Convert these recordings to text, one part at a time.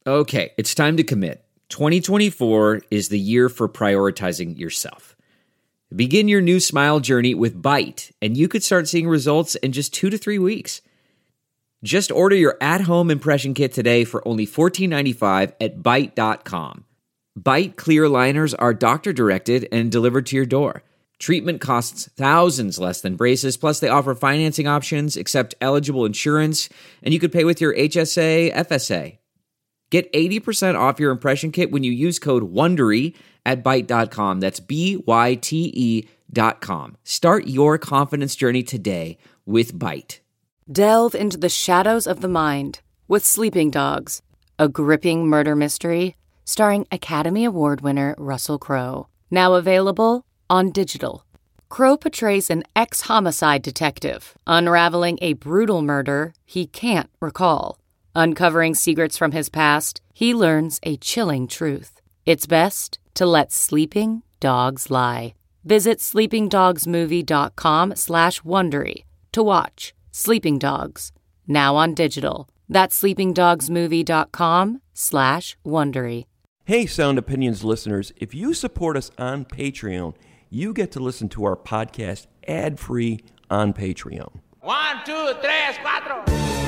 Okay, it's time to commit. 2024 is the year for prioritizing yourself. Begin your new smile journey with Byte, and you could start seeing results in just 2 to 3 weeks. Just order your at-home impression kit today for only $14.95 at Byte.com. Byte clear liners are doctor-directed and delivered to your door. Treatment costs thousands less than braces, plus they offer financing options, accept eligible insurance, and you could pay with your HSA, FSA. Get 80% off your impression kit when you use code WONDERY at Byte.com. That's BYTE.com. Start your confidence journey today with Byte. Delve into the shadows of the mind with Sleeping Dogs, a gripping murder mystery starring Academy Award winner Russell Crowe. Now available on digital. Crowe portrays an ex-homicide detective unraveling a brutal murder he can't recall. Uncovering secrets from his past, he learns a chilling truth. It's best to let sleeping dogs lie. Visit sleepingdogsmovie.com/Wondery to watch Sleeping Dogs, now on digital. That's sleepingdogsmovie.com/Wondery. Hey, Sound Opinions listeners, if you support us on Patreon, you get to listen to our podcast ad-free on Patreon. 1, 2, 3, 4.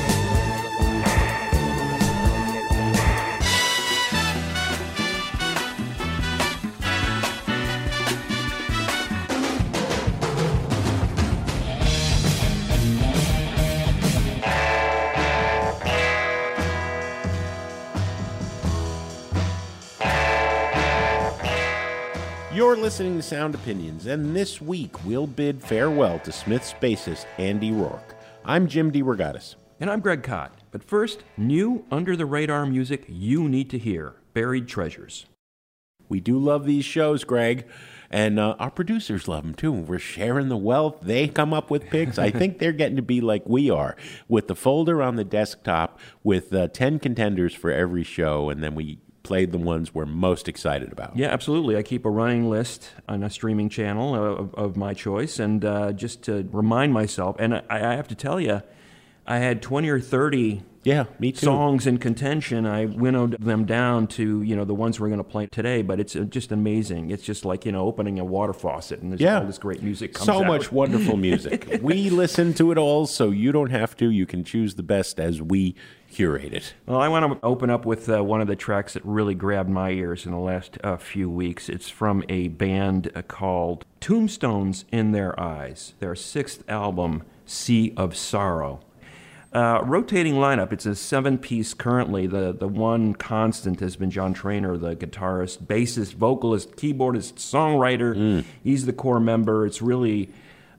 You're listening to Sound Opinions, and this week we'll bid farewell to Smith's bassist Andy Rourke. I'm Jim DeRogatis. And I'm Greg Kot. But first, new under-the-radar music you need to hear, Buried Treasures. We do love these shows, Greg, and our producers love them too. We're sharing the wealth. They come up with picks. I think they're getting to be like we are, with the folder on the desktop with 10 contenders for every show, and then we played the ones we're most excited about. Yeah, absolutely. I keep a running list on a streaming channel of my choice, and just to remind myself, and I have to tell you, I had 20 or 30 me too. songs in contention. I winnowed them down to, the ones we're going to play today, but it's just amazing. It's just like, opening a water faucet, and there's all this great music comes out. So much wonderful music. We listen to it all, so you don't have to. You can choose the best as we curate it. Well, I want to open up with one of the tracks that really grabbed my ears in the last few weeks. It's from a band called Tombstones in Their Eyes, their 6th album, Sea of Sorrow. Rotating lineup, it's a 7-piece currently. The one constant has been John Trainer, the guitarist, bassist, vocalist, keyboardist, songwriter. He's the core member. It's really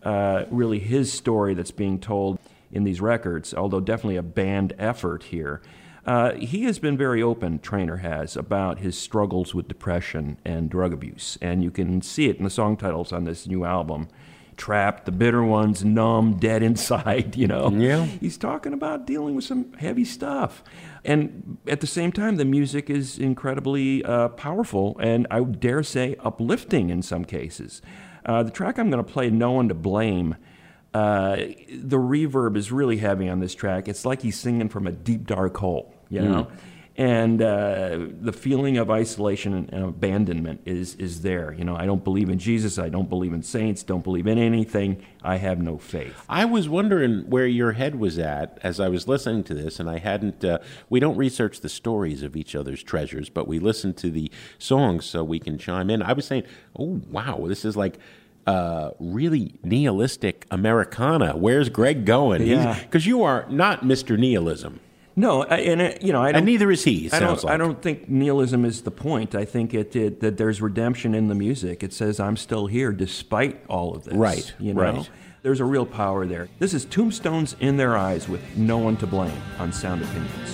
his story that's being told in these records, although definitely a band effort here. He has been very open, Trainer has, about his struggles with depression and drug abuse, and you can see it in the song titles on this new album. Trapped, The Bitter Ones, Numb, Dead Inside, Yeah. He's talking about dealing with some heavy stuff. And at the same time, the music is incredibly powerful and I would dare say uplifting in some cases. The track I'm going to play, No One to Blame, the reverb is really heavy on this track. It's like he's singing from a deep, dark hole, And the feeling of isolation and abandonment is there. I don't believe in Jesus. I don't believe in saints. Don't believe in anything. I have no faith. I was wondering where your head was at as I was listening to this, and I hadn't. We don't research the stories of each other's treasures, but we listen to the songs so we can chime in. I was saying, oh, wow, this is like really nihilistic Americana. Where's Greg going? Yeah. Because you are not Mr. Nihilism. No, I don't. And neither is he. I don't think nihilism is the point. I think that there's redemption in the music. It says I'm still here despite all of this. Right. Right. There's a real power there. This is Tombstones in Their Eyes with No One to Blame on Sound Opinions.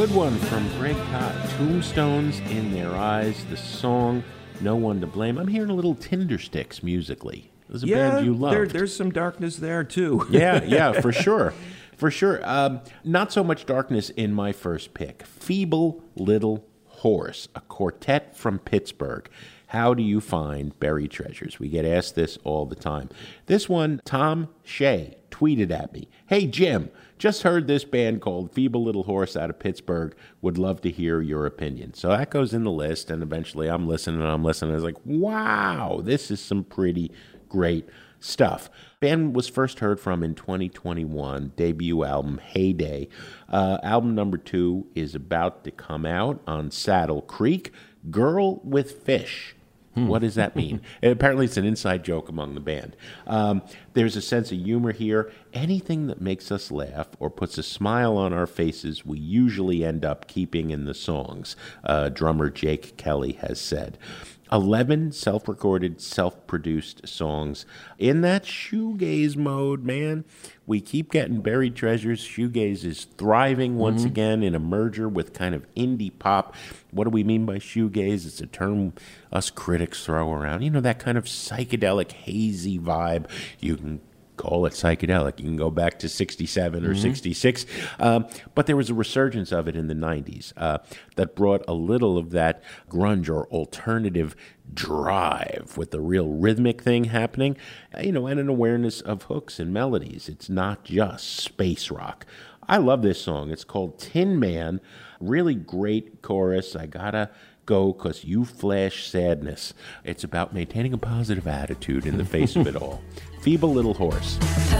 good one from Greg Kot. Tombstones in Their Eyes, the song No One to Blame. I'm hearing a little Tindersticks musically. This is a band you love. There's some darkness there, too. Yeah, for sure. For sure. Not so much darkness in my first pick. Feeble Little Horse, a quartet from Pittsburgh. How do you find buried treasures? We get asked this all the time. This one, Tom Shea tweeted at me, "Hey, Jim, just heard this band called Feeble Little Horse out of Pittsburgh. Would love to hear your opinion." So that goes in the list, and eventually I'm listening. I was like, wow, this is some pretty great stuff. Band was first heard from in 2021, debut album, Heyday. Album number 2 is about to come out on Saddle Creek, Girl with Fish. What does that mean? Apparently it's an inside joke among the band. There's a sense of humor here. Anything that makes us laugh or puts a smile on our faces, we usually end up keeping in the songs, drummer Jake Kelly has said. 11 self-recorded, self-produced songs in that shoegaze mode, man. We keep getting buried treasures. Shoegaze is thriving once again in a merger with kind of indie pop. What do we mean by shoegaze? It's a term us critics throw around. You know, that kind of psychedelic, hazy vibe. You can call it psychedelic. You can go back to 67 or 66. But there was a resurgence of it in the 90s that brought a little of that grunge or alternative drive with the real rhythmic thing happening, and an awareness of hooks and melodies. It's not just space rock. I love this song. It's called Tin Man. Really great chorus. I gotta go because you flash sadness. It's about maintaining a positive attitude in the face of it all. Feeble Little Horse.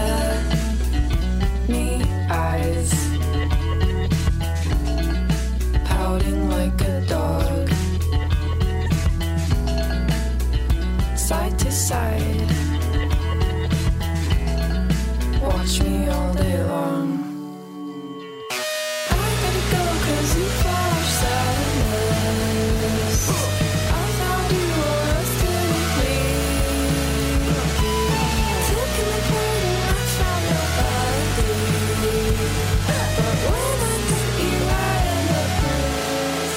Me eyes, pouting like a dog, side to side, watch me all day long. I gotta go 'cause you flash sadness. I found you arrested me. Took me apart and I found nobody. But when I think you right in the place.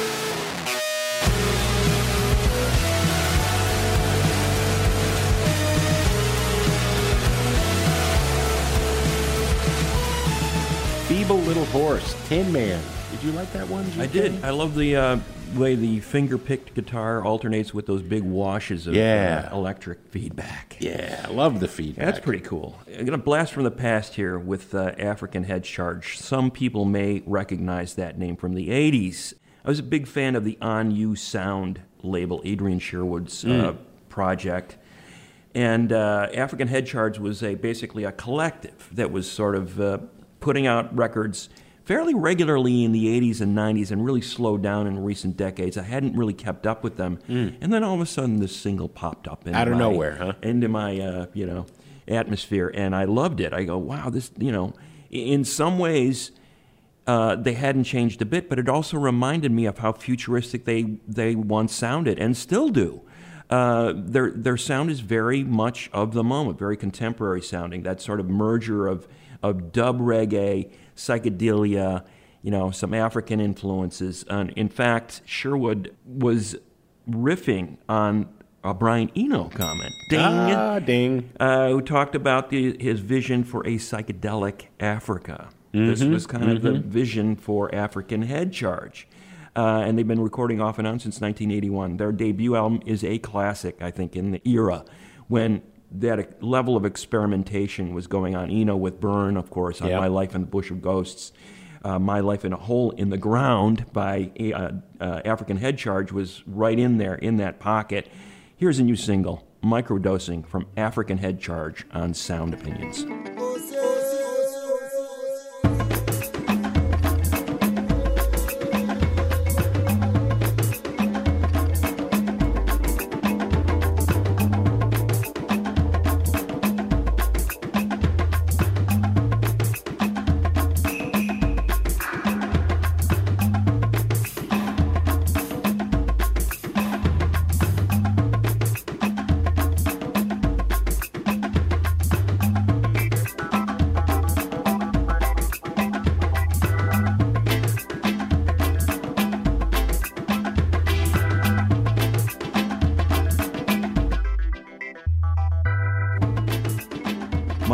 Feeble Little Horse, Tin Man. Did you like that one, GK? I did. I love the way the finger-picked guitar alternates with those big washes of electric feedback. Yeah, I love the feedback. That's pretty cool. I'm going to blast from the past here with African Head Charge. Some people may recognize that name from the 80s. I was a big fan of the On You Sound label, Adrian Sherwood's project. And African Head Charge was basically a collective that was sort of putting out records fairly regularly in the 80s and 90s and really slowed down in recent decades. I hadn't really kept up with them. And then all of a sudden this single popped up out of nowhere, huh? Into my atmosphere, and I loved it. I go, wow, this, in some ways they hadn't changed a bit, but it also reminded me of how futuristic they once sounded and still do. Their sound is very much of the moment, very contemporary sounding, that sort of merger of dub reggae, psychedelia, some African influences. In fact, Sherwood was riffing on a Brian Eno comment. Ding. Ding. Who talked about his vision for a psychedelic Africa. This was kind of the vision for African Head Charge. And they've been recording off and on since 1981. Their debut album is a classic, I think, in the era when that level of experimentation was going on. Eno with Burn, of course, on My Life in the Bush of Ghosts. My Life in a Hole in the Ground by African Head Charge was right in there, in that pocket. Here's a new single, Microdosing, from African Head Charge on Sound Opinions.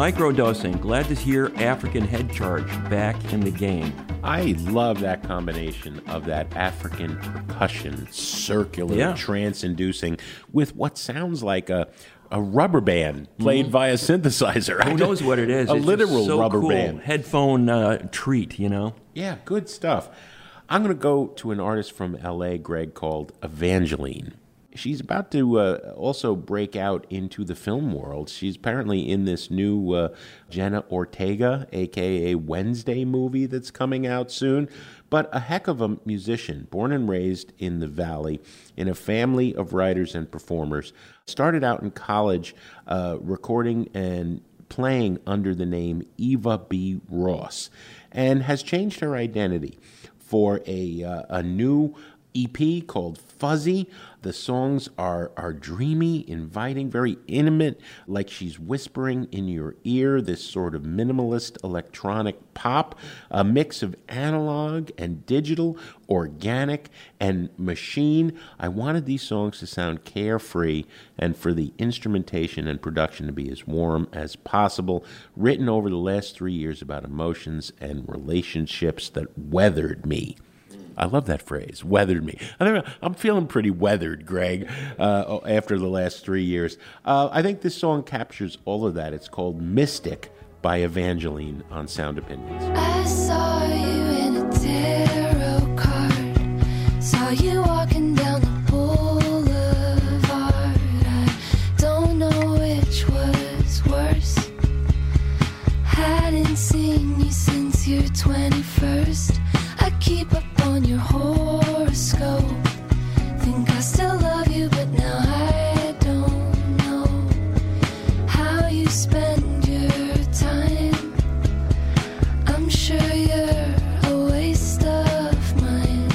Microdosing. Glad to hear African Head Charge back in the game. I love that combination of that African percussion, circular, trance-inducing, with what sounds like a rubber band played via synthesizer. Who knows what it is? A It's literal just so rubber cool. band. Headphone treat, you know? Yeah, good stuff. I'm going to go to an artist from L.A., Greg, called Evangeline. She's about to also break out into the film world. She's apparently in this new Jenna Ortega, a.k.a. Wednesday movie that's coming out soon. But a heck of a musician, born and raised in the Valley, in a family of writers and performers. Started out in college recording and playing under the name Eva B. Ross, and has changed her identity for a new EP called Fuzzy. The songs are dreamy, inviting, very intimate, like she's whispering in your ear, this sort of minimalist electronic pop, a mix of analog and digital, organic and machine. I wanted these songs to sound carefree and for the instrumentation and production to be as warm as possible, written over the last 3 years about emotions and relationships that weathered me. I love that phrase, weathered me. I don't know, I'm feeling pretty weathered, Greg, after the last 3 years. I think this song captures all of that. It's called Mystic by Evangeline on Sound Opinions. I saw you in a tarot card. Saw you walking down the boulevard. I don't know which was worse. Hadn't seen you since your 21st. I keep up on your horoscope. Think I still love you, but now I don't know how you spend your time. I'm sure you're a waste of mine.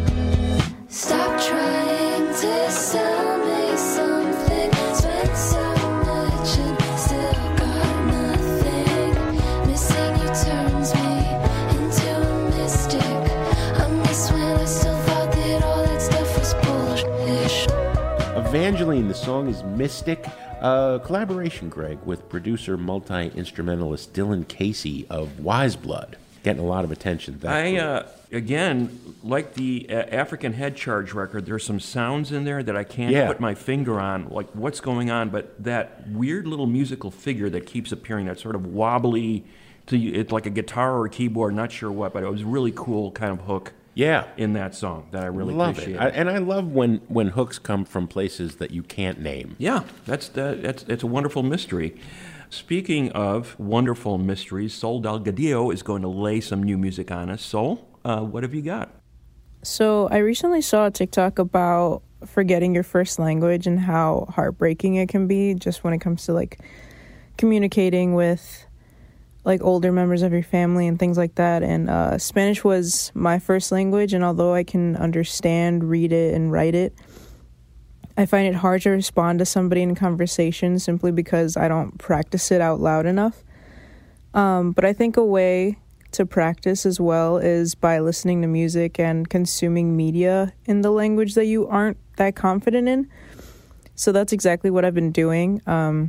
Stop trying to sell me something. Spent so much and still got nothing. Missing you turns me into a mystic. I miss when I still thought that all that stuff was bullshit. Evangeline, the song is Mystic. Collaboration, Greg, with producer, multi-instrumentalist Dylan Casey of Wise Blood. Getting a lot of attention. Again, like the African Head Charge record, there's some sounds in there that I can't put my finger on, like what's going on, but that weird little musical figure that keeps appearing, that sort of wobbly, it's like a guitar or a keyboard, not sure what, but it was a really cool kind of hook in that song that I really love appreciate. And I love when hooks come from places that you can't name. Yeah, it's a wonderful mystery. Speaking of wonderful mysteries, Sol Delgadillo is going to lay some new music on us. Sol, what have you got? So I recently saw a TikTok about forgetting your first language and how heartbreaking it can be just when it comes to like communicating with like older members of your family and things like that. And Spanish was my first language, and although I can understand, read it, and write it, I find it hard to respond to somebody in conversation simply because I don't practice it out loud enough. But I think a way to practice as well is by listening to music and consuming media in the language that you aren't that confident in. So that's exactly what I've been doing.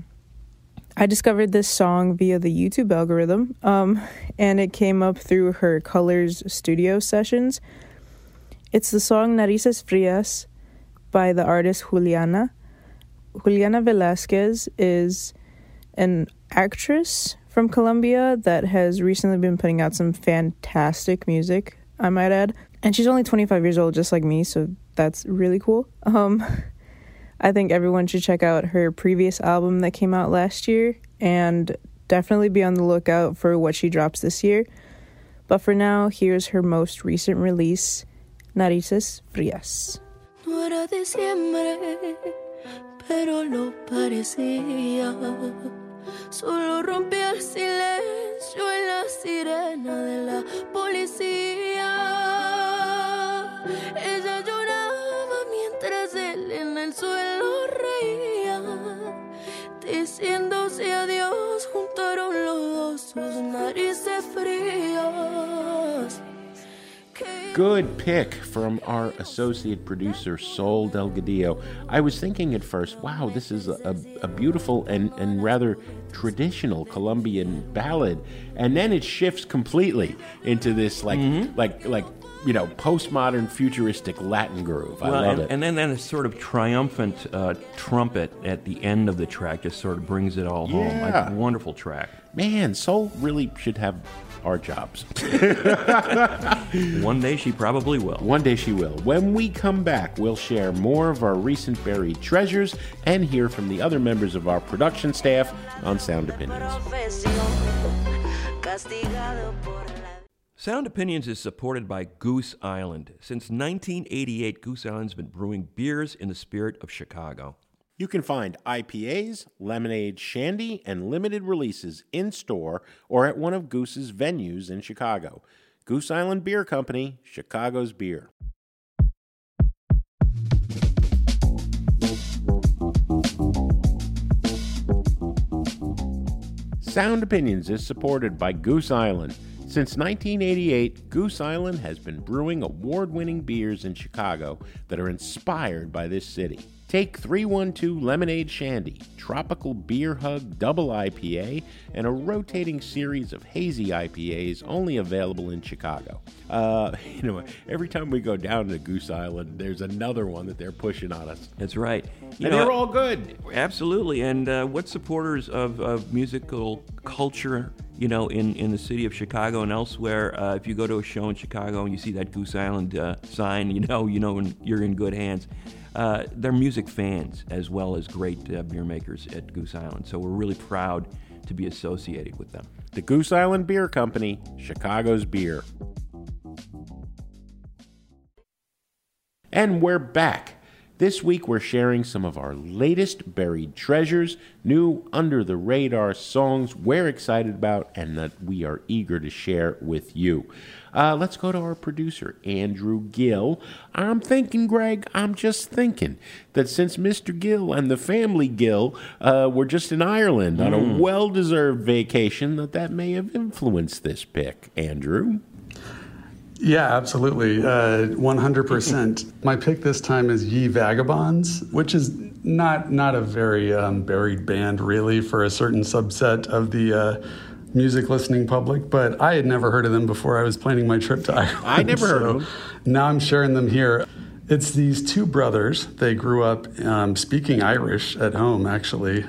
I discovered this song via the YouTube algorithm, and it came up through her Colors studio sessions. It's the song Narices Frias by the artist Juliana. Juliana Velasquez is an actress from Colombia that has recently been putting out some fantastic music, I might add. And she's only 25 years old, just like me, so that's really cool. I think everyone should check out her previous album that came out last year and definitely be on the lookout for what she drops this year. But for now, here's her most recent release, Narices Frias. No era diciembre, pero lo parecía. Solo rompía el silencio en la sirena de la policía. Ella lloraba mientras él en el suelo reía. Diciéndose adiós, juntaron los dos sus narices frías. Que Good pick from our associate producer, Sol Delgadillo. I was thinking at first, wow, this is a beautiful and rather traditional Colombian ballad. And then it shifts completely into this postmodern futuristic Latin groove. I love it. And then a sort of triumphant trumpet at the end of the track just sort of brings it all home. Yeah. Wonderful track. Man, Sol really should have our jobs. One day she probably will. One day she will. When we come back, we'll share more of our recent buried treasures and hear from the other members of our production staff on Sound Opinions. Sound Opinions is supported by Goose Island. Since 1988, Goose Island's been brewing beers in the spirit of Chicago. You can find IPAs, lemonade, shandy, and limited releases in-store or at one of Goose's venues in Chicago. Goose Island Beer Company, Chicago's beer. Sound Opinions is supported by Goose Island. Since 1988, Goose Island has been brewing award-winning beers in Chicago that are inspired by this city. Take 312 Lemonade Shandy, Tropical Beer Hug Double IPA, and a rotating series of hazy IPAs only available in Chicago. Every time we go down to Goose Island, there's another one that they're pushing on us. That's right. They're all good. Absolutely. And what supporters of musical culture, in the city of Chicago and elsewhere, if you go to a show in Chicago and you see that Goose Island sign, you're in good hands. They're music fans as well as great beer makers at Goose Island. So we're really proud to be associated with them. The Goose Island Beer Company, Chicago's beer. And we're back. This week we're sharing some of our latest buried treasures, new under-the-radar songs we're excited about and that we are eager to share with you. Let's go to our producer, Andrew Gill. I'm thinking, Greg, that since Mr. Gill and the family Gill were just in Ireland on a well-deserved vacation, that may have influenced this pick. Andrew? Yeah, absolutely. 100%. My pick this time is Ye Vagabonds, which is not a very buried band, really, for a certain subset of the music listening public, but I had never heard of them before I was planning my trip to Ireland. I never heard of them. Now I'm sharing them here. It's these two brothers. They grew up speaking Irish at home, actually,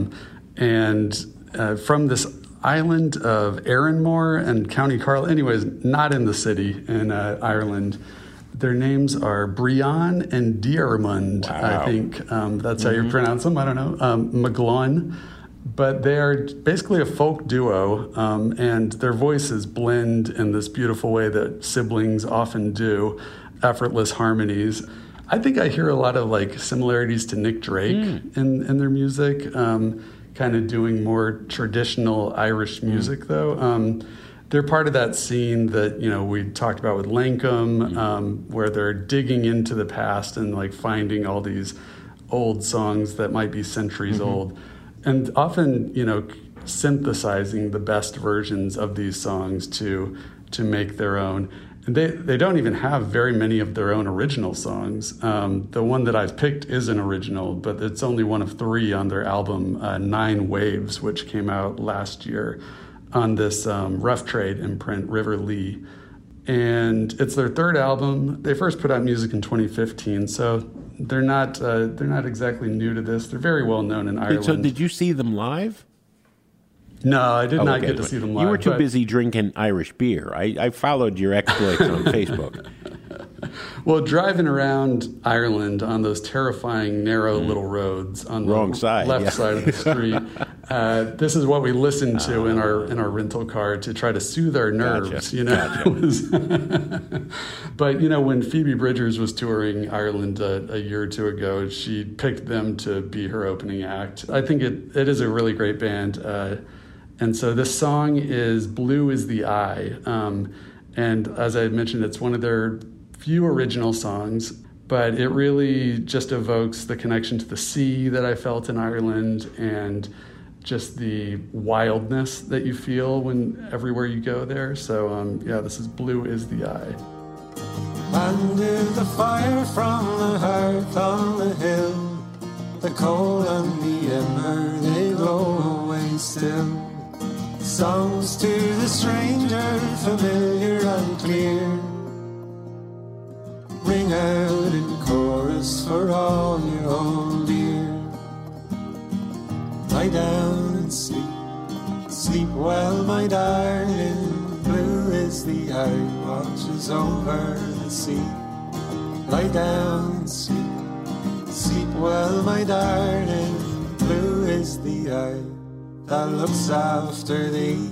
and from this island of Erinmore and County Carlow, anyways, not in the city in Ireland. Their names are Brian and Diarmund. Wow. I think that's how you pronounce them. I don't know. McGlone. But they are basically a folk duo, and their voices blend in this beautiful way that siblings often do, effortless harmonies. I think I hear a lot of similarities to Nick Drake in their music. Kind of doing more traditional Irish music, though. They're part of that scene that, we talked about with Lankum, where they're digging into the past and finding all these old songs that might be centuries old. And often, synthesizing the best versions of these songs to make their own. And they don't even have very many of their own original songs. The one that I've picked is an original, but it's only one of 3 on their album, 9 Waves, which came out last year on this Rough Trade imprint, River Lee. And it's their 3rd album. They first put out music in 2015, so they're not exactly new to this. They're very well known in Ireland. So did you see them live? No, I did not get to see them live. You were too busy drinking Irish beer. I followed your exploits on Facebook. Well, driving around Ireland on those terrifying, narrow little roads on the left side of the street, this is what we listened to in our rental car to try to soothe our nerves. Gotcha. But when Phoebe Bridgers was touring Ireland a year or two ago, she picked them to be her opening act. I think it is a really great band. And so this song is Blue is the Eye. And as I mentioned, it's one of their few original songs, but it really just evokes the connection to the sea that I felt in Ireland and just the wildness that you feel everywhere you go there. So, this is Blue is the Eye. Under the fire from the hearth on the hill, the coal and the ember, they glow away still. Songs to the stranger, familiar and clear, ring out in chorus for all you hold dear. Lie down and sleep, sleep well, my darling. Blue is the eye, watches over the sea. Lie down and sleep, sleep well, my darling. Blue is the eye that looks after thee.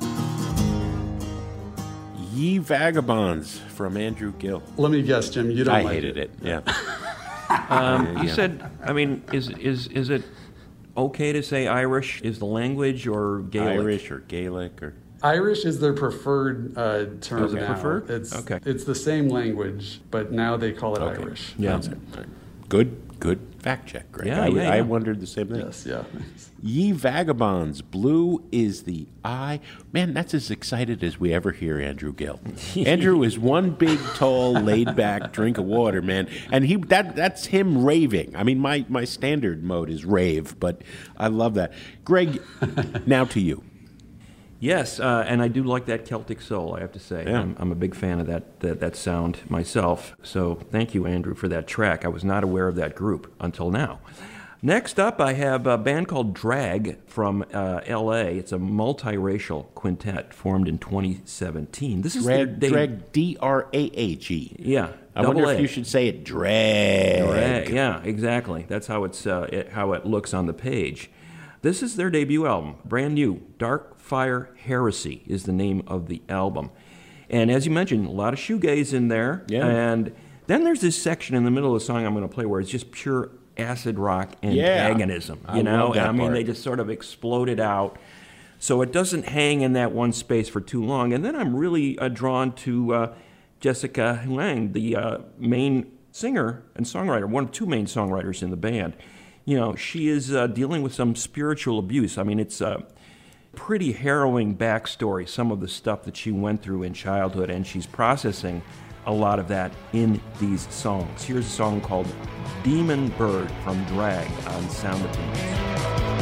Ye Vagabonds from Andrew Gill. Let me guess, Jim, you don't I like hated it. Yeah. You said, I mean, is it okay to say Irish is the language or Gaelic? Irish or Gaelic or... Irish is their preferred term Is it now. preferred? It's, Okay. It's the same language, but now they call it Irish. Yeah. Good fact check, Greg. Yeah, I wondered the same thing. Yes, yeah. Ye Vagabonds, blue is the eye. Man, that's as excited as we ever hear Andrew Gill. Andrew is one big, tall, laid-back drink of water, man. And that's him raving. I mean, my standard mode is rave, but I love that. Greg, now to you. Yes, and I do like that Celtic soul, I have to say. Yeah. I'm a big fan of that sound myself. So thank you, Andrew, for that track. I was not aware of that group until now. Next up, I have a band called Drag from L.A. It's a multiracial quintet formed in 2017. This is Drag, D-R-A-H-E. Yeah, I wonder double if A. you should say it drag. Drag, yeah, exactly. That's how how it looks on the page. This is their debut album, brand new. Dark Fire Heresy is the name of the album. And as you mentioned, a lot of shoegaze in there. Yeah. And then there's this section in the middle of the song I'm going to play where it's just pure acid rock antagonism. I You know, love that and I mean, part. they just sort of exploded out. So it doesn't hang in that one space for too long. And then I'm really drawn to Jessica Huang, the main singer and songwriter, one of two main songwriters in the band. You know, she is dealing with some spiritual abuse. I mean, it's a pretty harrowing backstory, some of the stuff that she went through in childhood, and she's processing a lot of that in these songs. Here's a song called Demon Bird from Drag on Sound Opinions.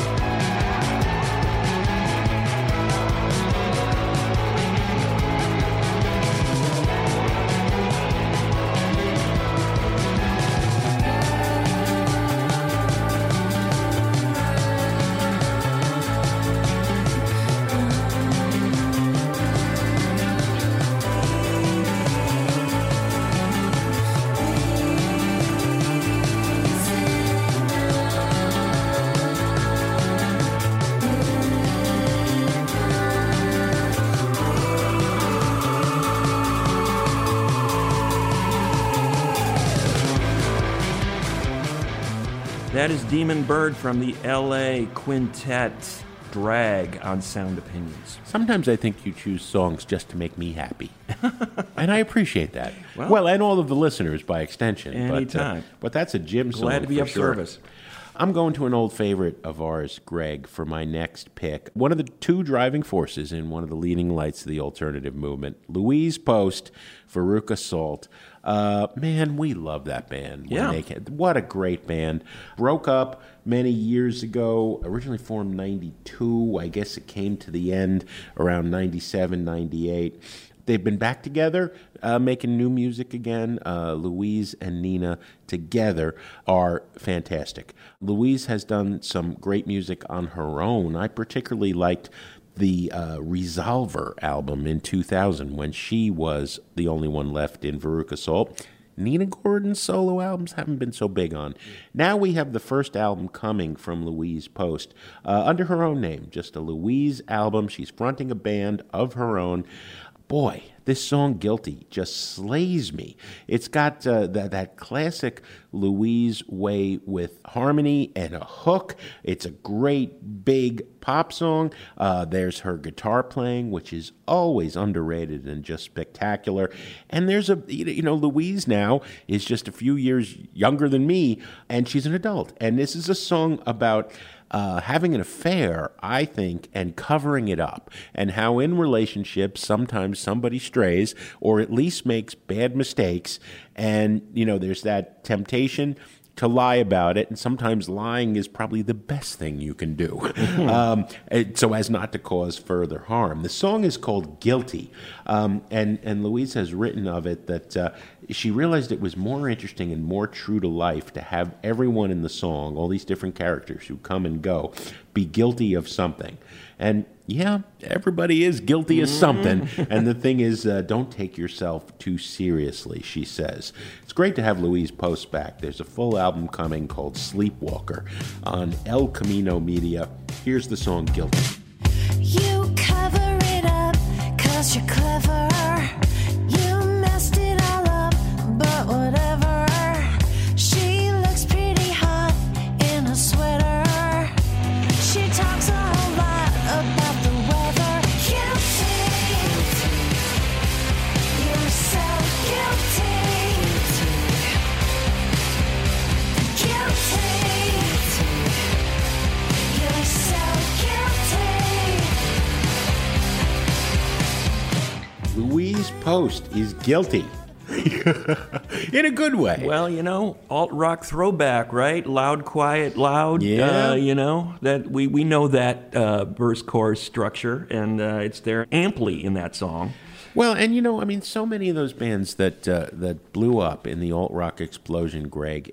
That is Demon Bird from the L.A. Quintet, Drag on Sound Opinions. Sometimes I think you choose songs just to make me happy. And I appreciate that. Well, Well, and all of the listeners by extension. Anytime. But that's a Jim song. Glad to be for of sure. service. I'm going to an old favorite of ours, Greg, for my next pick. One of the two driving forces in one of the leading lights of the alternative movement, Louise Post, Veruca Salt. Man, we love that band. Yeah. What a great band. Broke up many years ago, originally formed 92. I guess it came to the end around 97, 98. They've been back together, making new music again. Louise and Nina together are fantastic. Louise has done some great music on her own. I particularly liked the Resolver album in 2000 when she was the only one left in Veruca Salt. Nina Gordon's solo albums haven't been so big on. Now we have the first album coming from Louise Post under her own name, just a Louise album. She's fronting a band of her own. Boy, this song, Guilty, just slays me. It's got that classic Louise way with harmony and a hook. It's a great, big pop song. There's her guitar playing, which is always underrated and just spectacular. And there's Louise now is just a few years younger than me, and she's an adult. And this is a song about having an affair, I think, and covering it up, and how in relationships sometimes somebody strays or at least makes bad mistakes, and, there's that temptation to lie about it, and sometimes lying is probably the best thing you can do, so as not to cause further harm. The song is called Guilty, and Louise has written of it that she realized it was more interesting and more true to life to have everyone in the song, all these different characters who come and go, be guilty of something. And yeah, everybody is guilty of something. And the thing is, don't take yourself too seriously, she says. It's great to have Louise Post back. There's a full album coming called Sleepwalker on El Camino Media. Here's the song Guilty. You cover it up 'cause you're clever. You messed it all up, but whatever. She looks pretty hot in a sweater. She talks a whole lot about the weather. Guilty. You're so guilty. Guilty. You're so guilty. Louise Post is guilty. In a good way. Well, alt-rock throwback, right? Loud, quiet, loud. Yeah. That we know that verse chorus structure, and it's there amply in that song. Well, and so many of those bands that blew up in the alt-rock explosion, Greg,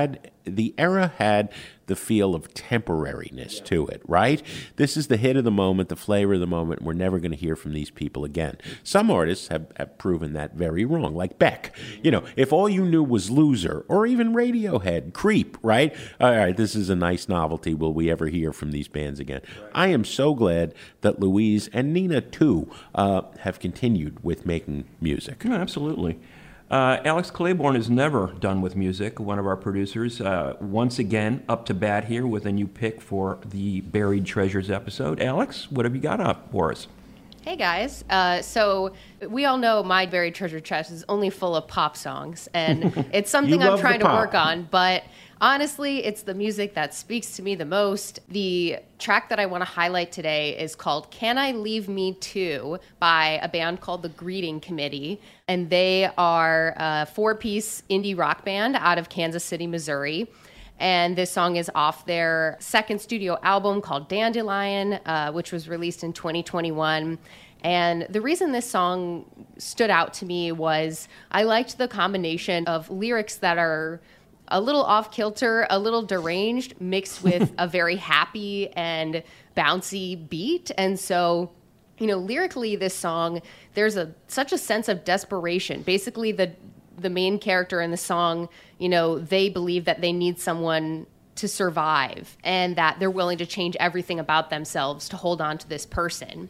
the era had the feel of temporariness to it, right? This is the hit of the moment, the flavor of the moment. We're never going to hear from these people again. Some artists have proven that very wrong, like Beck. If all you knew was Loser, or even Radiohead, Creep, right? All right, this is a nice novelty. Will we ever hear from these bands again? I am so glad that Louise and Nina, too, have continued with making music. Yeah, absolutely. Alex Claiborne is never done with music, one of our producers. Once again, up to bat here with a new pick for the Buried Treasures episode. Alex, what have you got up for us? Hey guys, so we all know my Buried Treasure chest is only full of pop songs, and it's something I'm trying to work on, but honestly, it's the music that speaks to me the most. The track that I want to highlight today is called Can I Leave Me Too by a band called The Greeting Committee, and they are a 4-piece indie rock band out of Kansas City, Missouri. And this song is off their second studio album called Dandelion, which was released in 2021. And the reason this song stood out to me was I liked the combination of lyrics that are a little off-kilter, a little deranged, mixed with a very happy and bouncy beat. And so, lyrically, this song, there's such a sense of desperation. Basically, the main character in the song, they believe that they need someone to survive and that they're willing to change everything about themselves to hold on to this person.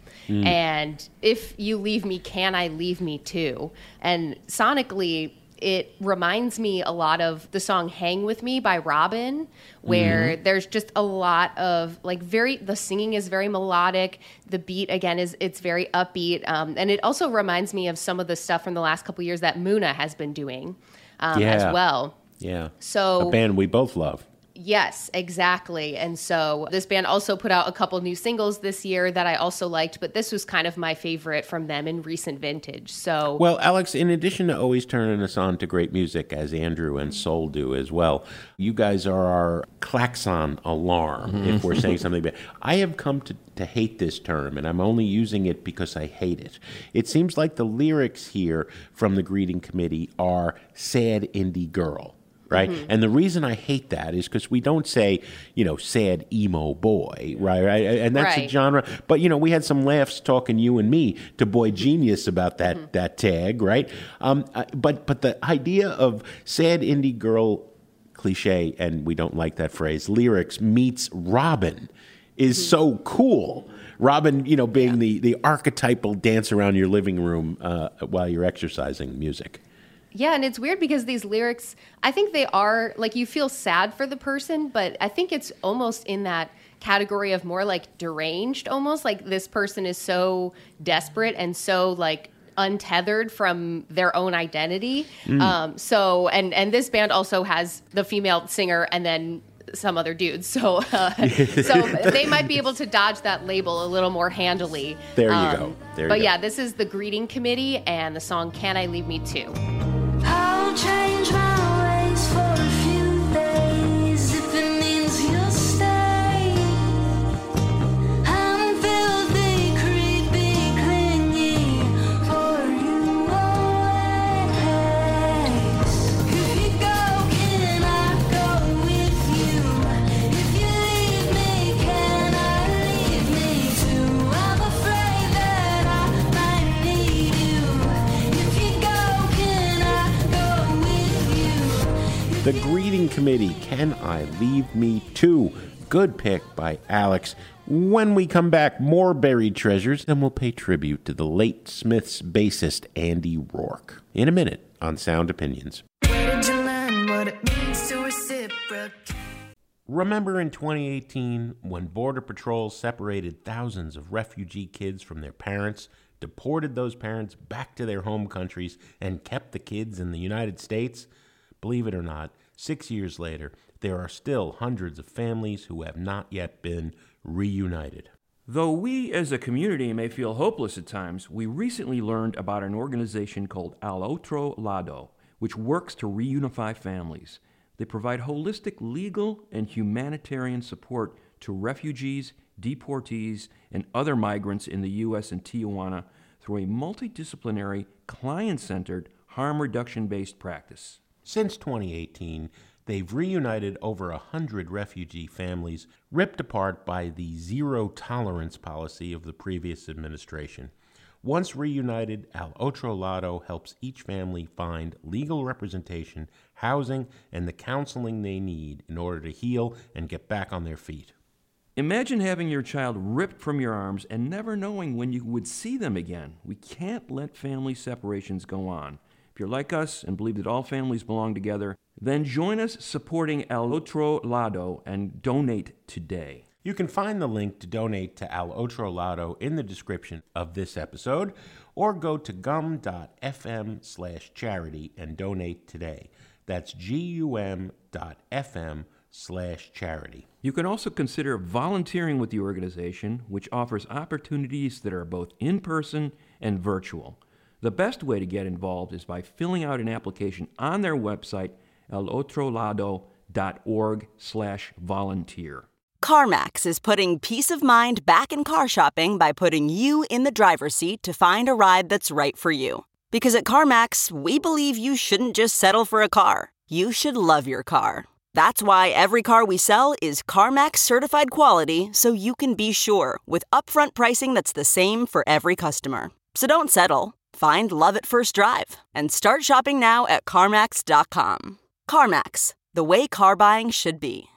And if you leave me, can I leave me too? And sonically, it reminds me a lot of the song Hang With Me by Robin, where there's just a lot of the singing is very melodic. The beat, again, it's very upbeat. And it also reminds me of some of the stuff from the last couple of years that Muna has been doing as well. Yeah. So a band we both love. Yes, exactly. And so this band also put out a couple new singles this year that I also liked, but this was kind of my favorite from them in recent vintage. So, well, Alex, in addition to always turning us on to great music, as Andrew and Soul do as well, you guys are our klaxon alarm if we're saying something bad. I have come to hate this term, and I'm only using it because I hate it. It seems like the lyrics here from the Greeting Committee are sad indie girl. Right? And the reason I hate that is because we don't say, sad emo boy, right? And that's a genre. But, we had some laughs talking you and me to Boy Genius about that tag, right? But the idea of sad indie girl cliche, and we don't like that phrase, lyrics meets Robin is so cool. Robin, being the archetypal dance around your living room while you're exercising music. Yeah, and it's weird because these lyrics, I think they are, you feel sad for the person, but I think it's almost in that category of more deranged almost, this person is so desperate and so untethered from their own identity. So, and this band also has the female singer and then some other dudes. So they might be able to dodge that label a little more handily. There you go. But yeah, this is the Greeting Committee and the song Can I Leave Me Too? I'll change my ways for a few days if it means you'll stay. I'm filthy, creepy, clingy for you always. If you go, can I go with you? If you leave me, can I leave me too? I'm afraid that I might need you. If you go, can I go with you? The Greeting Committee, Can I Leave Me Too? Good pick by Alex. When we come back, more buried treasures, and we'll pay tribute to the late Smiths bassist Andy Rourke. In a minute on Sound Opinions. Where did you learn what it means to reciprocate? Remember in 2018 when Border Patrol separated thousands of refugee kids from their parents, deported those parents back to their home countries, and kept the kids in the United States? Believe it or not, 6 years later, there are still hundreds of families who have not yet been reunited. Though we as a community may feel hopeless at times, we recently learned about an organization called Al Otro Lado, which works to reunify families. They provide holistic legal and humanitarian support to refugees, deportees, and other migrants in the U.S. and Tijuana through a multidisciplinary, client-centered, harm reduction-based practice. Since 2018, they've reunited over 100 refugee families ripped apart by the zero-tolerance policy of the previous administration. Once reunited, Al Otro Lado helps each family find legal representation, housing, and the counseling they need in order to heal and get back on their feet. Imagine having your child ripped from your arms and never knowing when you would see them again. We can't let family separations go on. If you're like us and believe that all families belong together, then join us supporting Al Otro Lado and donate today. You can find the link to donate to Al Otro Lado in the description of this episode, or go to gum.fm/charity and donate today. That's gum.fm/charity. You can also consider volunteering with the organization, which offers opportunities that are both in-person and virtual. The best way to get involved is by filling out an application on their website, alotrolado.org/volunteer. CarMax is putting peace of mind back in car shopping by putting you in the driver's seat to find a ride that's right for you. Because at CarMax, we believe you shouldn't just settle for a car. You should love your car. That's why every car we sell is CarMax certified quality, so you can be sure with upfront pricing that's the same for every customer. So don't settle. Find love at first drive and start shopping now at CarMax.com. CarMax, the way car buying should be.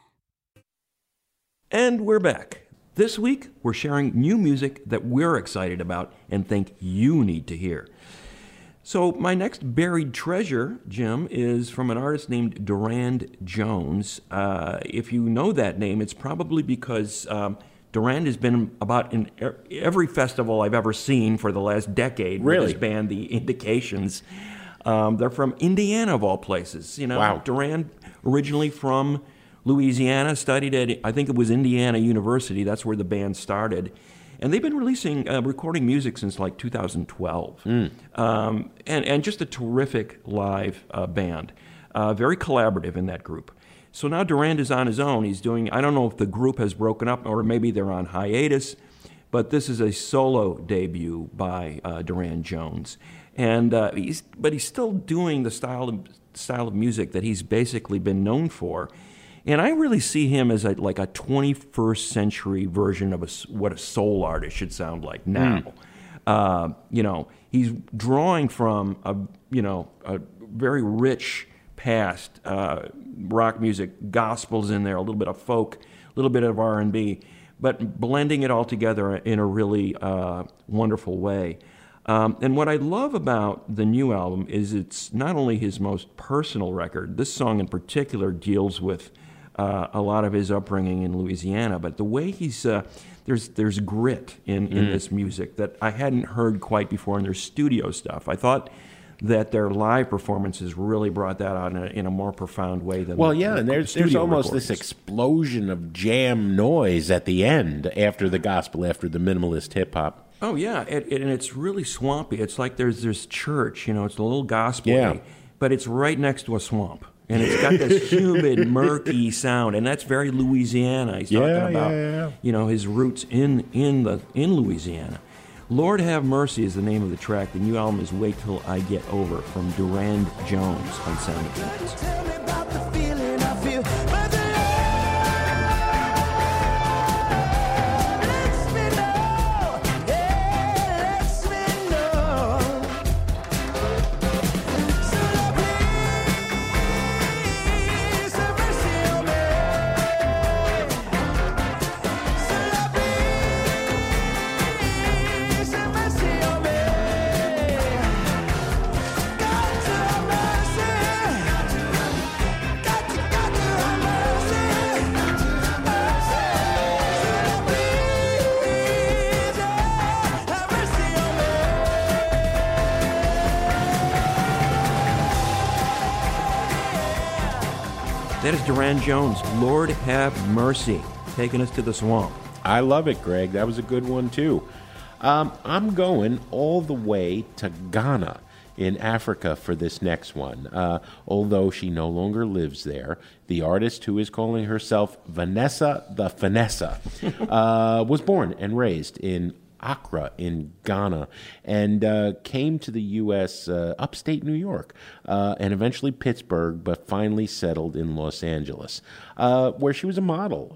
And we're back. This week, we're sharing new music that we're excited about and think you need to hear. So my next buried treasure, Jim, is from an artist named Durand Jones. If you know that name, it's probably because Durand has been about in every festival I've ever seen for the last decade. Really? With his band, The Indications. They're from Indiana, of all places. You know, wow. Durand, originally from Louisiana, studied at, I think it was Indiana University. That's where the band started. And they've been releasing, recording music since like 2012. And just a terrific live band. Very collaborative in that group. So now Durand is on his own. He's doing, I don't know if the group has broken up or maybe they're on hiatus, but this is a solo debut by Durand Jones. And he's still doing the style of music that he's basically been known for. And I really see him as like a 21st century version of what a soul artist should sound like now. You know, he's drawing from a very rich past, rock music, gospels in there, a little bit of folk, a little bit of R&B, but blending it all together in a really wonderful way. And what I love about the new album is it's not only his most personal record. This song in particular deals with a lot of his upbringing in Louisiana, but the way he's there's grit in this music that I hadn't heard quite before in their studio stuff. I thought that their live performances really brought that out in a more profound way than and there's almost this explosion of jam noise at the end after the gospel, after the minimalist hip hop. Oh yeah, and it's really swampy. It's like there's church, it's a little gospel, but it's right next to a swamp. And it's got this humid, murky sound, and that's very Louisiana. He's talking about, his roots in Louisiana. Lord Have Mercy is the name of the track. The new album is Wait Till I Get Over from Durand Jones on Sound of Demons. That is Durand Jones, Lord Have Mercy, taking us to the swamp. I love it, Greg. That was a good one, too. I'm going all the way to Ghana in Africa for this next one. Although she no longer lives there, the artist who is calling herself Vanessa the Finessa was born and raised in Accra in Ghana and came to the U.S. Upstate New York and eventually Pittsburgh, but finally settled in Los Angeles, where she was a model.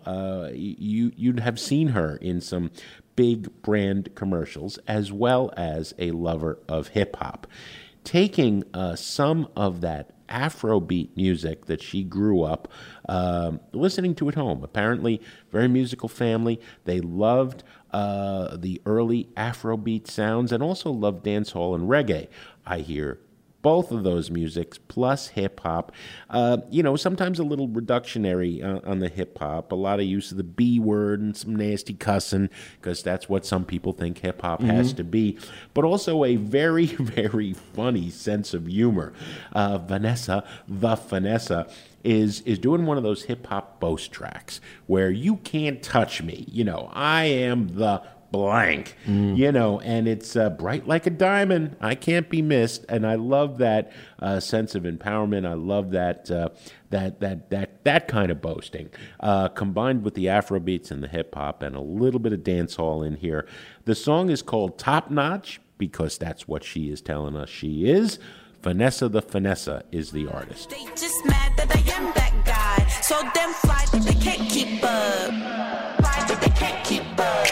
You'd have seen her in some big brand commercials, as well as a lover of hip-hop. Taking some of that Afrobeat music that she grew up listening to at home. Apparently, very musical family. They loved the early Afrobeat sounds and also loved dancehall and reggae. I hear both of those musics plus hip-hop. Sometimes a little reductionary on the hip-hop. A lot of use of the B word and some nasty cussing, because that's what some people think hip-hop has to be. But also a very, very funny sense of humor. Vanessa the Finessa is doing one of those hip-hop boast tracks where you can't touch me. I am the blank, and it's bright like a diamond. I can't be missed, and I love that sense of empowerment. I love that kind of boasting, combined with the Afrobeats and the hip hop, and a little bit of dancehall in here. The song is called Top Notch because that's what she is telling us she is. Vanessa the Finessa is the artist. They just mad that I am that guy, so them fly that they can't keep up. Fly that they can't keep up.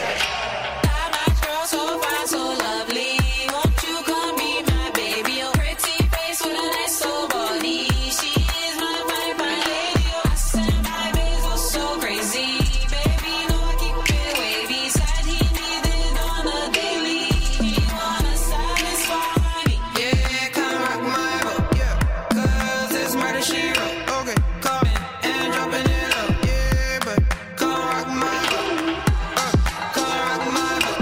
So fine, so lovely. Won't you come be my baby? Your pretty face with a nice soul body. She is my fine lady. I said my baby's so crazy. Baby, no, I keep it wavy. Said he needed on a daily. He wanna satisfy me. Yeah, come rock my boat. Yeah, cause it's murder she wrote. Okay, coming and dropping it low. Yeah, but come rock my boat. Come rock my boat.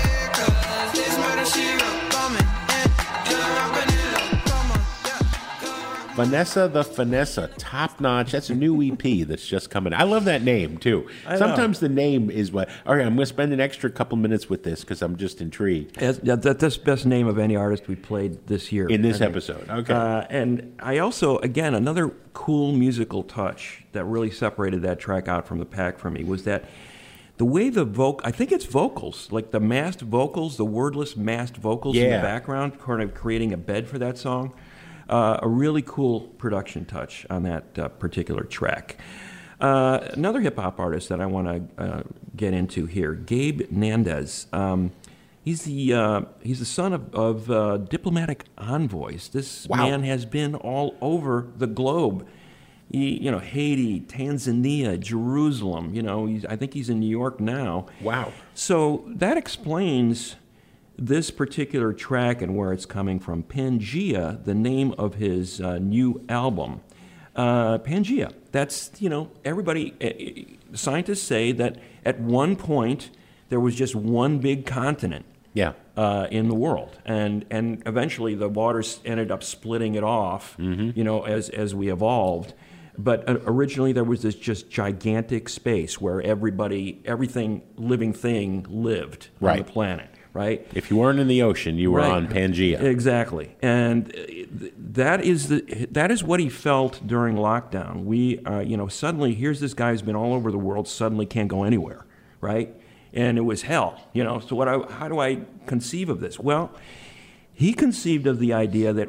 Vanessa the Finessa, Top Notch. That's a new EP that's just coming. I love that name, too. Sometimes the name is what... All right, I'm going to spend an extra couple minutes with this because I'm just intrigued. That's the best name of any artist we played this year. In this episode, okay. And I also, again, another cool musical touch that really separated that track out from the pack for me was that the way I think it's vocals, like the masked vocals, the wordless masked vocals in the background, kind of creating a bed for that song. A really cool production touch on that particular track. Another hip-hop artist that I want to get into here, Gabe Nandez. He's the son of diplomatic envoys. This man has been all over the globe. Haiti, Tanzania, Jerusalem. I think he's in New York now. Wow. So that explains this particular track and where it's coming from. Pangea, the name of his new album. Pangea, that's, everybody, scientists say that at one point there was just one big continent, in the world, and eventually the waters ended up splitting it off, as we evolved. But originally there was this just gigantic space where everything living thing lived on the planet, right? If you weren't in the ocean, you were on Pangea. Exactly, and that is what he felt during lockdown. We, suddenly here's this guy who's been all over the world, suddenly can't go anywhere, right? And it was hell, So how do I conceive of this? Well, he conceived of the idea that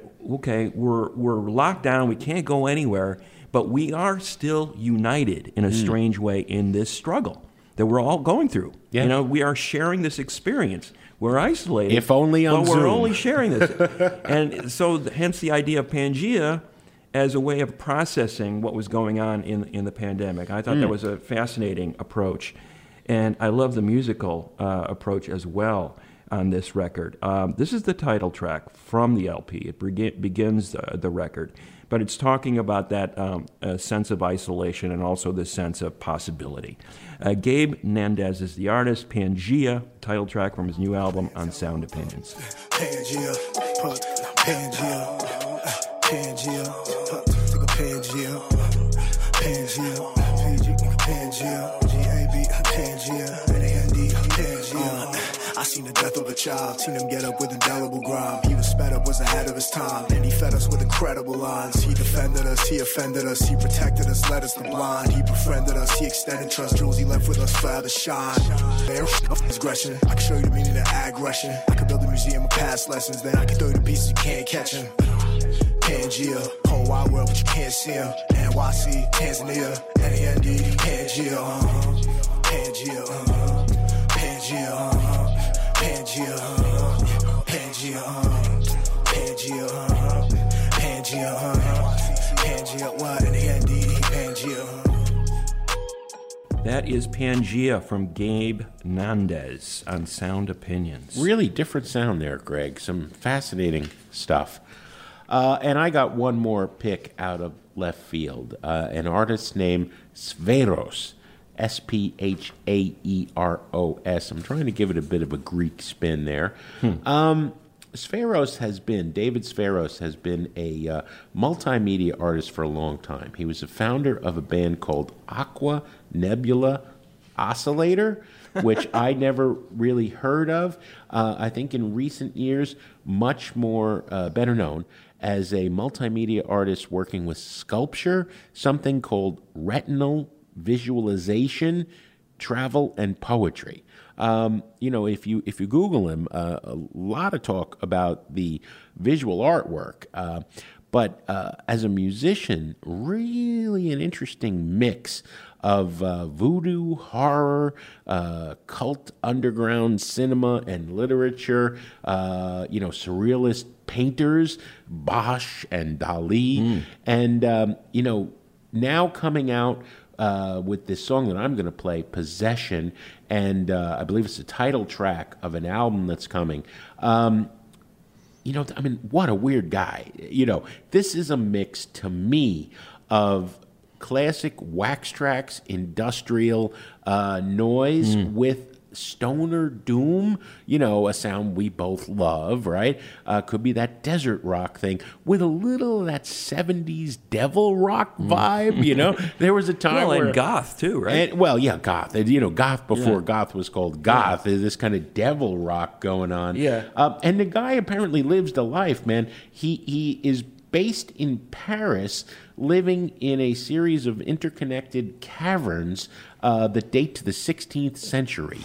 we're locked down, we can't go anywhere. But we are still united in a strange way in this struggle that we're all going through. Yeah. We are sharing this experience. We're isolated. If only on Zoom. But we're only sharing this. And so hence the idea of Pangea as a way of processing what was going on in the pandemic. I thought that was a fascinating approach. And I love the musical approach as well on this record. This is the title track from the LP. It begins the record. But it's talking about that sense of isolation and also this sense of possibility. Gabe Nandez is the artist. Pangea, title track from his new album on Sound Opinions. Pangea, Pangea, Pangea, Pangea, Pangea, Pangea, G-A-B, Pangea, N-A-N-D, Pangea. I seen the death of a child, seen him get up with indelible grime. He was sped up, was ahead of his time, and he fed us with incredible lines. He defended us, he offended us, he protected us, led us to blind. He befriended us, he extended trust jewels, he left with us forever to shine. There is aggression, I can show you the meaning of aggression. I could build a museum of past lessons, then I can throw you the pieces you can't catch him. Pangea, whole wide world but you can't see him. NYC, Tanzania, N-A-N-D, Pangea, Pangea, Pangea, Pangea, Pangea, Pangea, Pangea, Pangea, what? N-A-N-D, Pangea. That is Pangea from Gabe Nandez on Sound Opinions. Really different sound there, Greg. Some fascinating stuff. And I got one more pick out of left field. An artist named Spheros. Sphaeros. I'm trying to give it a bit of a Greek spin there. David Spheros has been a multimedia artist for a long time. He was the founder of a band called Aqua Nebula Oscillator, which I never really heard of. I think in recent years, much more better known as a multimedia artist working with sculpture, something called retinal visualization, travel, and poetry. If you Google him, a lot of talk about the visual artwork, but as a musician, really an interesting mix of voodoo, horror, cult underground cinema and literature, surrealist painters, Bosch and Dali, and, now coming out with this song that I'm going to play, Possession, and I believe it's the title track of an album that's coming. What a weird guy. This is a mix to me of classic Wax Trax industrial noise with stoner doom, a sound we both love, right? Could be that desert rock thing with a little of that 70s devil rock vibe, There was a time where... and goth, too, right? Goth. Goth before goth was called goth. There's this kind of devil rock going on. Yeah. And the guy apparently lives the life, man. He is based in Paris, living in a series of interconnected caverns that date to the 16th century.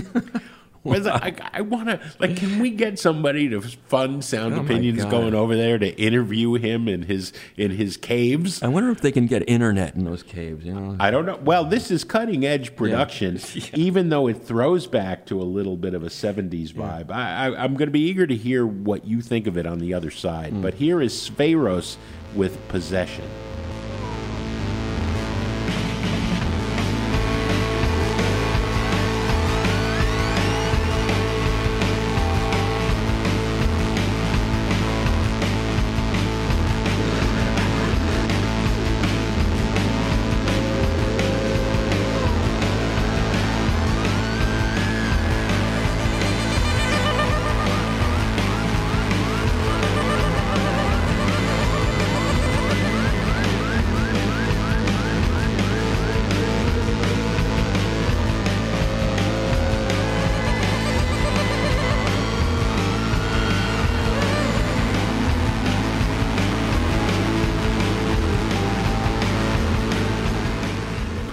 I want to, can we get somebody to fund Sound Opinions going over there to interview him in his caves? I wonder if they can get internet in those caves. I don't know. Well, this is cutting edge production, even though it throws back to a little bit of a 70s vibe. I'm going to be eager to hear what you think of it on the other side. But here is Spheros with Possession.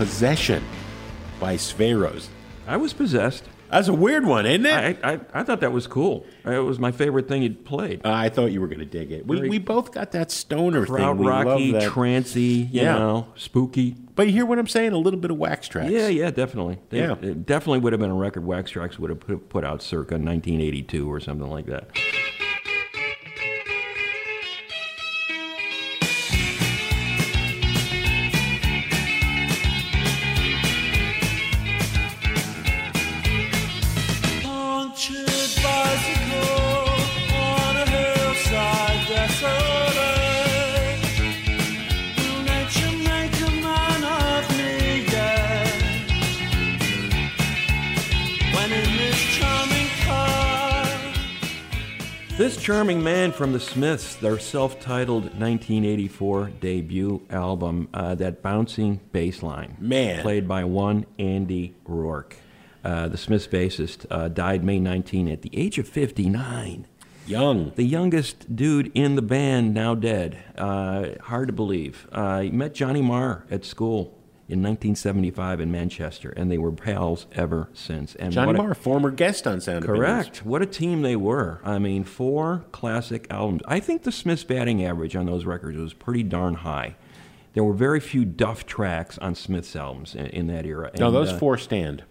Possession by Spheros. I was possessed. That's a weird one, isn't it? I thought that was cool. It was my favorite thing he'd played. I thought you were going to dig it. We both got that stoner thing. We rocky, love that. trancy, you know, spooky. But you hear what I'm saying? A little bit of Wax Trax. Yeah, definitely. It definitely would have been a record Wax Trax would have put out circa 1982 or something like that. This charming man from the Smiths, their self-titled 1984 debut album, that bouncing bass line, played by one Andy Rourke. The Smiths bassist died May 19 at the age of 59. Young. The youngest dude in the band, now dead. Hard to believe. He met Johnny Marr at school in 1975 in Manchester, and they were pals ever since. And Johnny Marr, former guest on Sound Opinions. Correct. What a team they were. I mean, 4 classic albums. I think the Smiths' batting average on those records was pretty darn high. There were very few Duff tracks on Smiths' albums in that era. No, those 4 stand.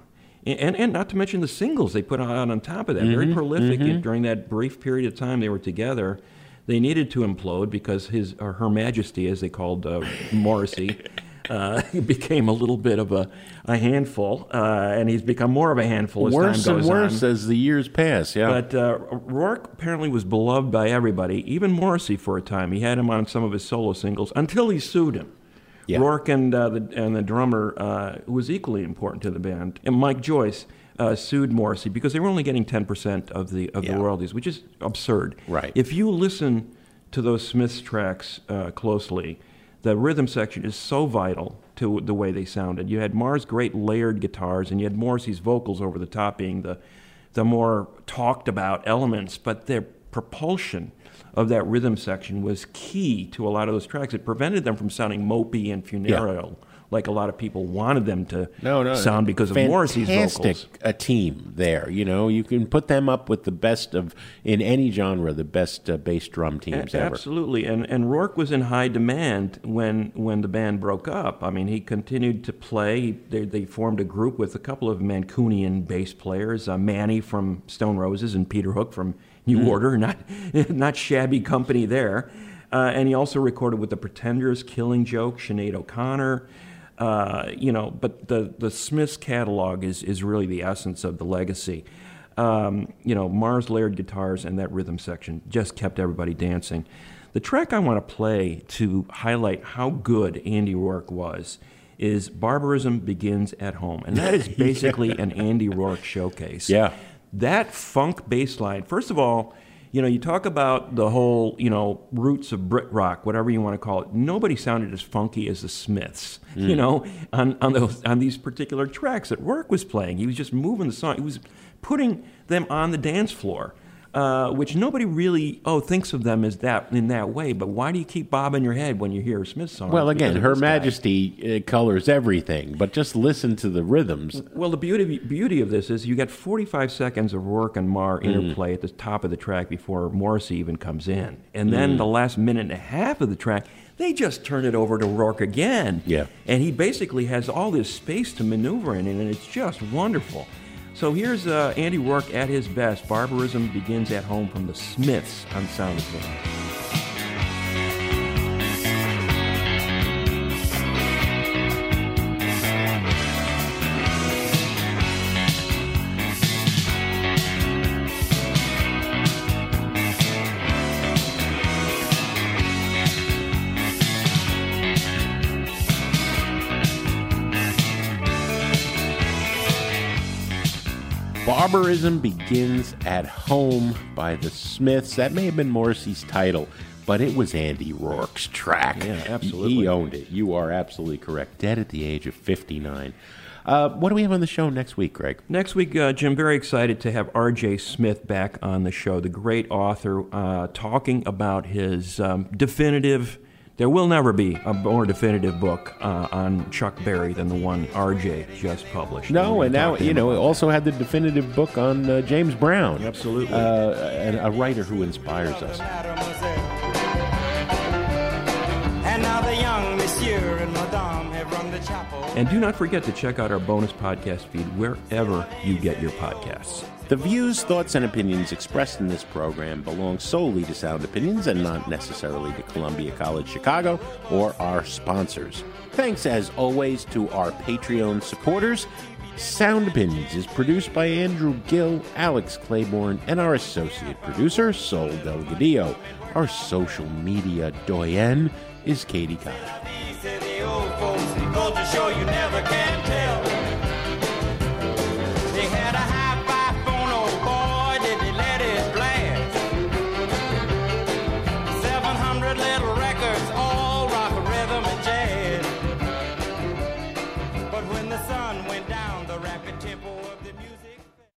And not to mention the singles they put out on top of that. Very prolific during that brief period of time they were together. They needed to implode because his or Her Majesty, as they called Morrissey, became a little bit of a handful, and he's become more of a handful as time goes on. Worse and worse as the years pass, yeah. But Rourke apparently was beloved by everybody, even Morrissey for a time. He had him on some of his solo singles until he sued him. Yeah. Rourke and the drummer, who was equally important to the band, and Mike Joyce, sued Morrissey because they were only getting 10% of the royalties, which is absurd. Right. If you listen to those Smiths tracks closely, the rhythm section is so vital to the way they sounded. You had Marr's great layered guitars, and you had Morrissey's vocals over the top being the more talked about elements, but their propulsion of that rhythm section was key to a lot of those tracks. It prevented them from sounding mopey and funereal, like a lot of people wanted them to sound because of Morrissey's vocals. Fantastic a team there. You know, you can put them up with the best of, in any genre, the best bass drum teams ever. Absolutely, and Rourke was in high demand when the band broke up. I mean, he continued to play. They formed a group with a couple of Mancunian bass players, Manny from Stone Roses and Peter Hook from New Order, not shabby company there. And he also recorded with the Pretenders, Killing Joke, Sinead O'Connor. But the Smiths catalog is really the essence of the legacy. Marr's layered guitars and that rhythm section just kept everybody dancing. The track I want to play to highlight how good Andy Rourke was is Barbarism Begins at Home. And that is basically an Andy Rourke showcase. Yeah. That funk bass line, first of all, you talk about the whole, roots of Brit rock, whatever you want to call it. Nobody sounded as funky as the Smiths, on these particular tracks that Rourke was playing. He was just moving the song. He was putting them on the dance floor, which nobody really thinks of them as that in that way. But why do you keep bobbing your head when you hear a Smith song? Well, again, Her Majesty colors everything, but just listen to the rhythms. Well, the beauty of this is you get 45 seconds of Rourke and Marr interplay at the top of the track before Morrissey even comes in. And then the last minute and a half of the track, they just turn it over to Rourke again. Yeah. And he basically has all this space to maneuver in, and it's just wonderful. So here's Andy Rourke at his best. Barbarism Begins at Home from the Smiths on Sound Opinions. Barbarism Begins at Home by the Smiths. That may have been Morrissey's title, but it was Andy Rourke's track. Yeah, absolutely. He owned it. You are absolutely correct. Dead at the age of 59. What do we have on the show next week, Greg? Next week, Jim, very excited to have R.J. Smith back on the show, the great author, talking about his definitive There will never be a more definitive book on Chuck Berry than the one RJ just published. No, and now, it also had the definitive book on James Brown. Absolutely. And a writer who inspires us. And now the young monsieur and madame have run the chapel. And do not forget to check out our bonus podcast feed wherever you get your podcasts. The views, thoughts, and opinions expressed in this program belong solely to Sound Opinions and not necessarily to Columbia College Chicago or our sponsors. Thanks, as always, to our Patreon supporters. Sound Opinions is produced by Andrew Gill, Alex Claiborne, and our associate producer, Sol Delgadillo. Our social media doyenne is Katie Cotter.